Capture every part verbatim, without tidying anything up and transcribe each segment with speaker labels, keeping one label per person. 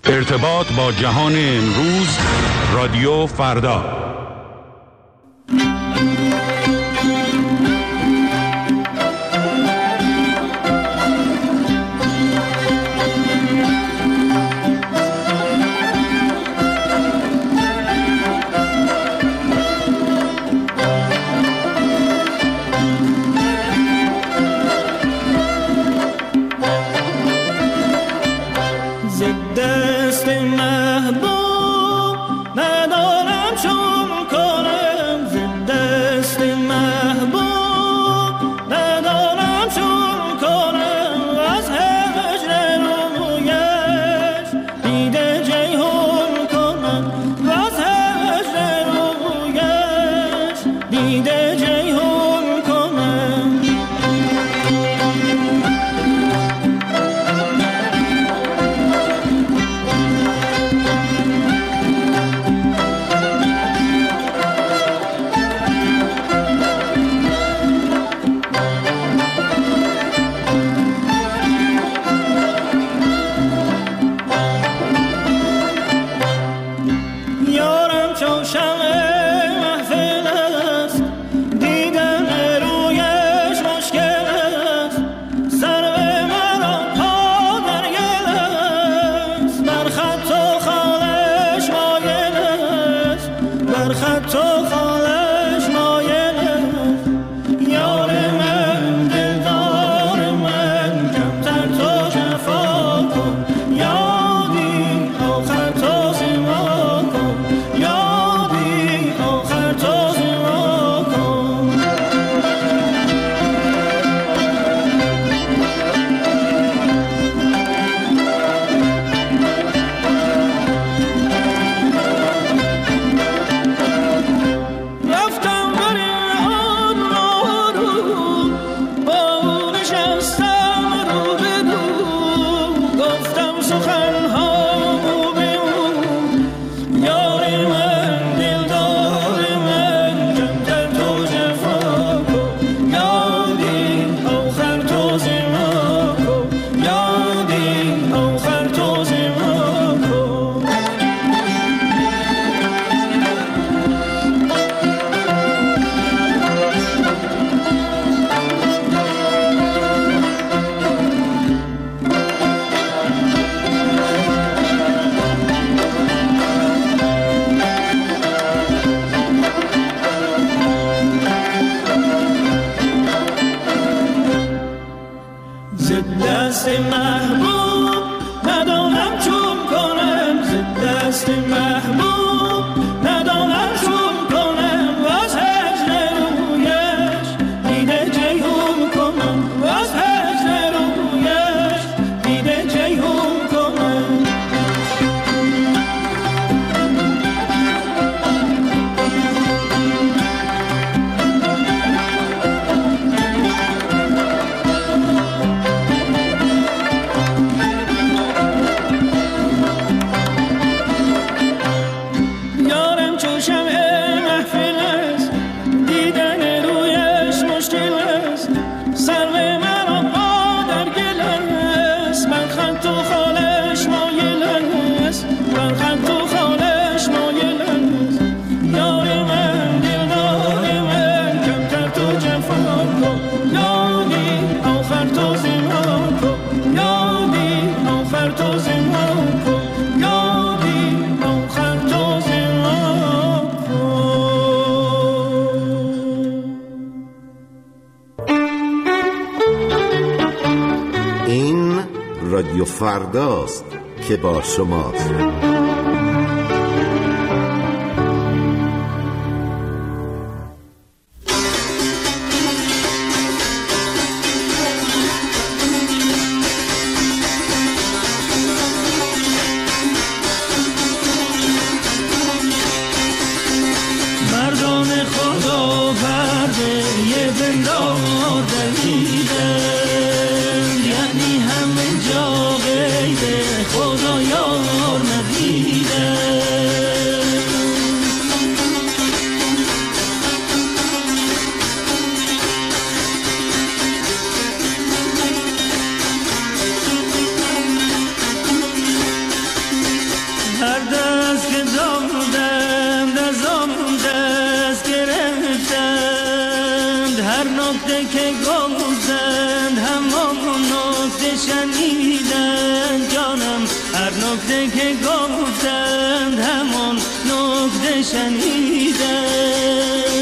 Speaker 1: ارتباط با جهان امروز، رادیو فردا.
Speaker 2: رادیو فرداست که با شماست.
Speaker 3: خدا یار ندید نکته که گفتند همان نکته شنیدند جانم، هر نکته که گفتند همان نکته شنیدند.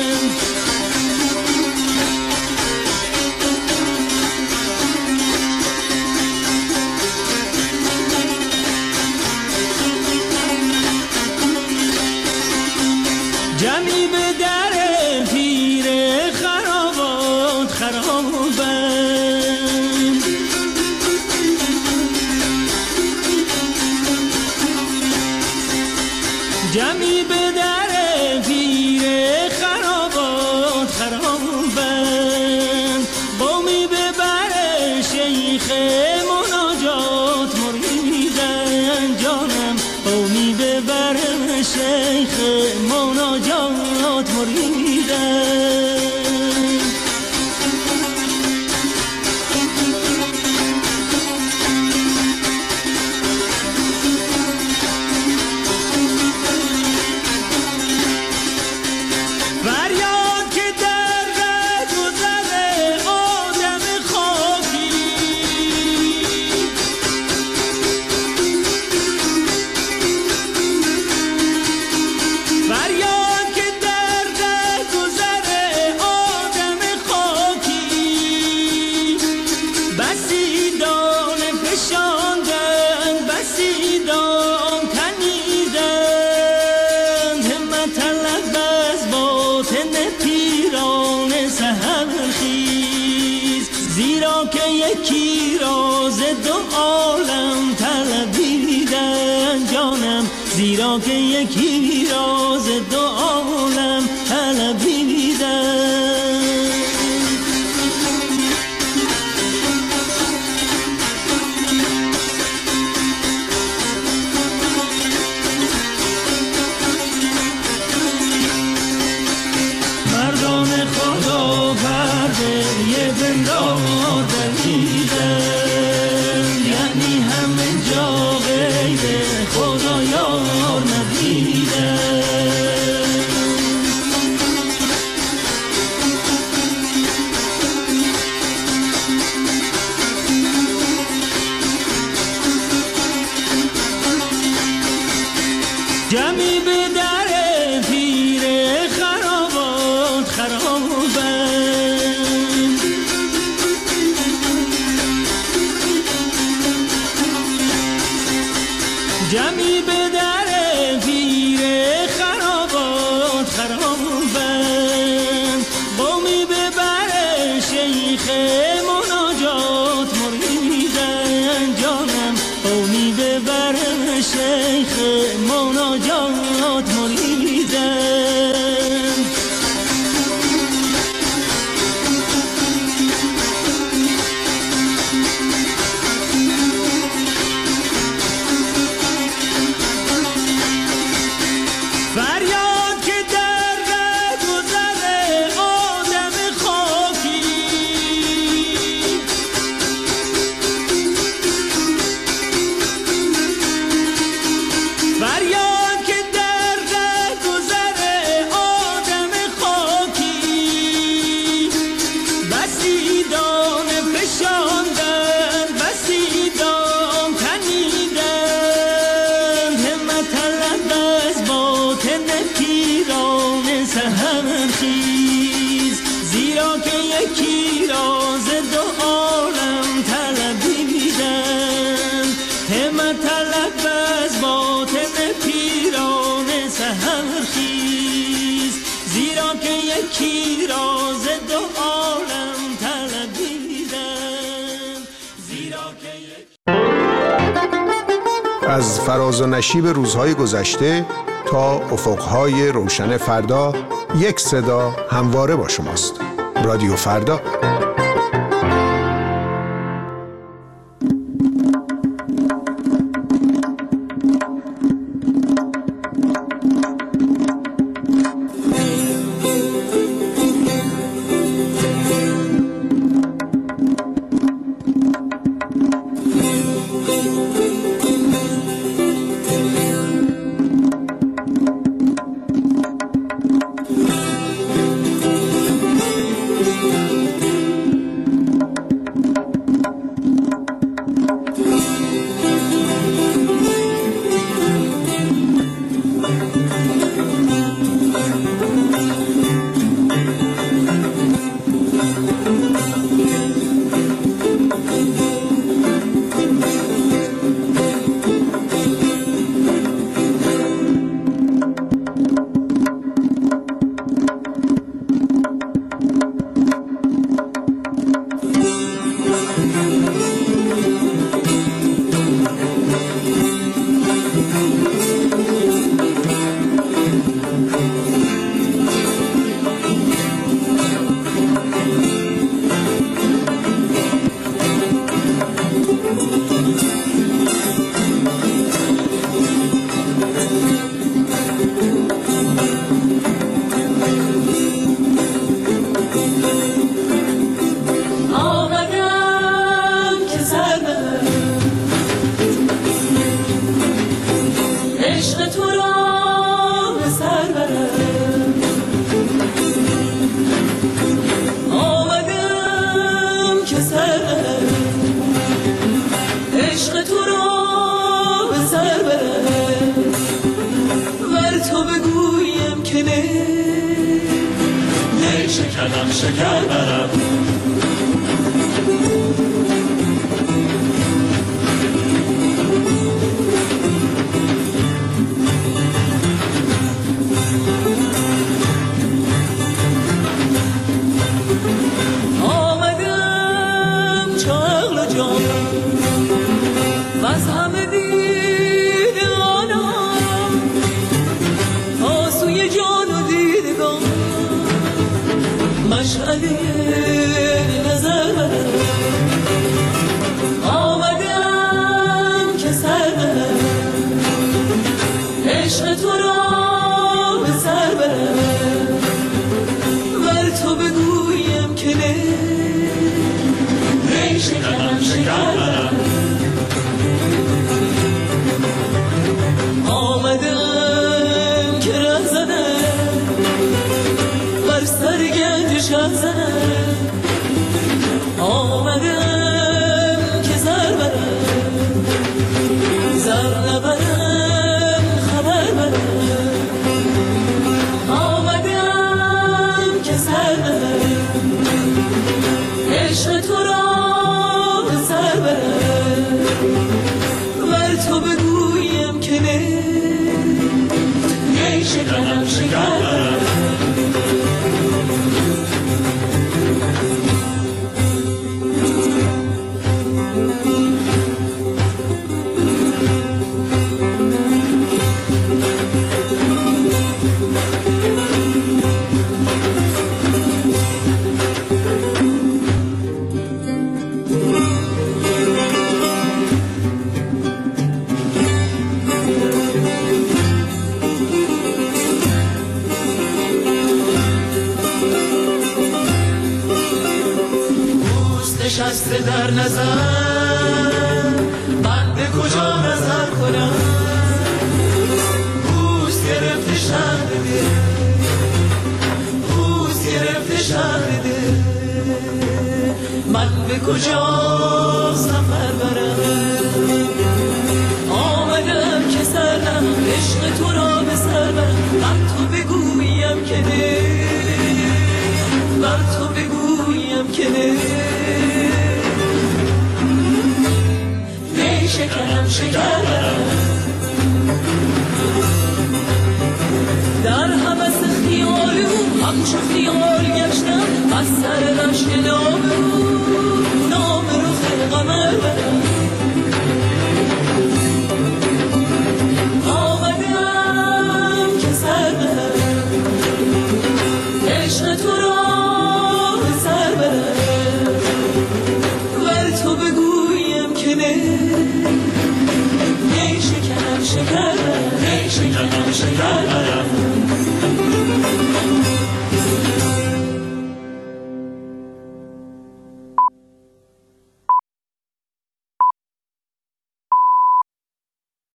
Speaker 3: جمعی به در پیر خرابات خرابند، جمعی به در پیر خرابات خرابند، قومی به بر شیخ مناجات مریدن جانم، قومی به بر شیخ مناجات مریدن. فریاد که در گذر آدم خاکی، فریاد که در گذر آدم خاکی، بسی دانه فشاندن بسی دام تنیدن، همت طلب از باطن پیران سحرخیز، زیرا که یکی راز دو عالم طلبیدن جانم، زیرا که یکی راز دو عالم طلبیدن. مردان خدا پرده یه بندار دریدن، یعنی همه جا غیر خدا یار ندیدن. جمعی به در پیر خرابات خرابند، جمعی به در پیر خرابات خرابند، قومی به بر شیخ مناجات مریدن جانم، قومی به بر شیخ مناجات مریدن. فریاد که در گذر آدم خاکی، فریاد که در گذر آدم خاکی، بسی دانه فشاندن بسی دام تنیدن، همت طلب از باطن پیران سحرخیز، زیرا که یکی راز دو عالم طلبیدن، همت طلب از باطن پیران سحرخیز، زیرا که یکی راز دو عالم طلبیدن، زیرا که یک...
Speaker 4: از فراز و نشیب روزهای گذشته تا افقهای روشن فردا، یک صدا همواره با شماست. رادیو فردا.
Speaker 3: شکرم شکر برم
Speaker 5: آمدم چغل و جان و از همه دیدگانم تا سوی جان و دیدگان مشعله نظر برم آمدم که سر برم عشق تو را به سر برم ور تو بگویم که نه ری شکرم شکر برم آمدم که ره زنم بر سر گنج شه زنم آمدم که زر برم زر نبرم خبر برم آمدم که سر برم عشق تو را به سر برم ور تو بگویم که نه ای شکرم شکر برم نشسته در نظر بنده کجا نظر کنم بوس گرفته شهر دل بوس گرفته شهر دل من به کجا سفر برم آمدم که سرم عشق تو را به سر برم من تو بگویم که نه بر تو بگویم که نه شکرم شکر برم در حبس خیالو همچو خیال گشتم از سر رشک نام رو نام رو قمر برم